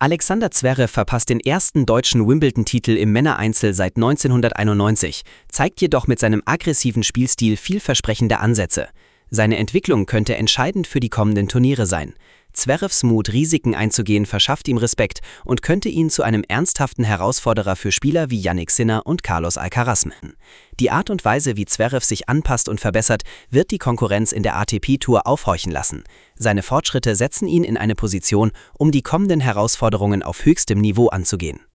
Alexander Zverev verpasst den ersten deutschen Wimbledon-Titel im Männereinzel seit 1991, zeigt jedoch mit seinem aggressiven Spielstil vielversprechende Ansätze. Seine Entwicklung könnte entscheidend für die kommenden Turniere sein. Zverevs Mut, Risiken einzugehen, verschafft ihm Respekt und könnte ihn zu einem ernsthaften Herausforderer für Spieler wie Jannik Sinner und Carlos Alcaraz machen. Die Art und Weise, wie Zverev sich anpasst und verbessert, wird die Konkurrenz in der ATP-Tour aufhorchen lassen. Seine Fortschritte setzen ihn in eine Position, um die kommenden Herausforderungen auf höchstem Niveau anzugehen.